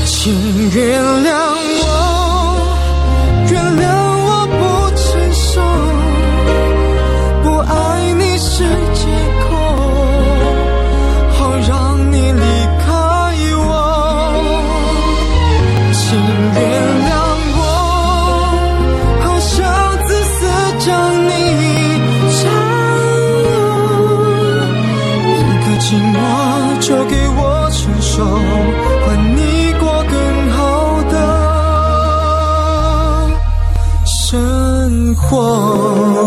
请原谅我，原谅我不成熟，不爱你是借口，好让你离开我。请原谅我，好想自私将你占有，一个寂寞就给我承受，换你过更好的生活。